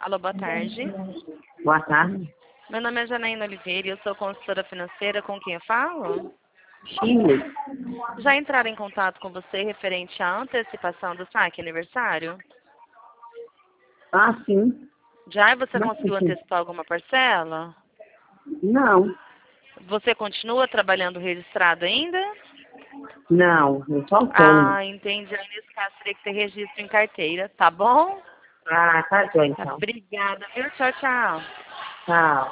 Alô, boa tarde. Boa tarde. Meu nome é Janaína Oliveira e eu sou consultora financeira. Com quem eu falo? Chile. Já entraram em contato com você referente à antecipação do saque aniversário? Ah, sim. Já você Mas, conseguiu assim, antecipar alguma parcela? não, Você continua trabalhando registrado ainda? não, eu sou autônomo. Ah, entendi. Aí, nesse caso, teria que ter registro em carteira, tá bom? Ah, tá, joia, Tá, então. obrigada, viu? Tchau, tchau. Tchau.